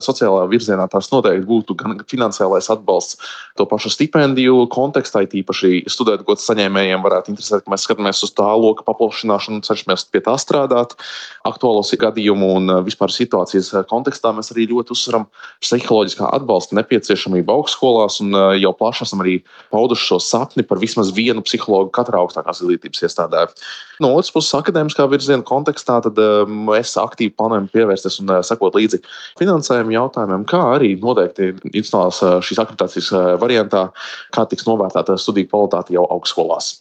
sociālā virzienā tās noteikti būtu gan finansiālais atbalsts to pašu stipendiju kontekstā, tīpaši studentu gods saņēmējiem varētu interesēt, ka mēs skatāmies uz tā loka paplašināšanu un cenšamies pie tā strādāt. Aktuālos gadījumu un vispār situācijas kontekstā mēs arī ļoti uzsveram psiholoģiskā atbalsta nepieciešamību augstskolās un jau plaši esam arī pauduši šo sapni par vismaz vienu psihologu katrā augstākās izglītības iestādē. No otras puses, akadēmiskā virziena kontekstā, tad mēs aktīvi plānojam pievērsties un sekot līdzi finansējuma jautājumiem, kā arī noteikti institucionālās šīs akreditācijas variantā, kā tiks novērtēta studiju kvalitāte jau augstskolās.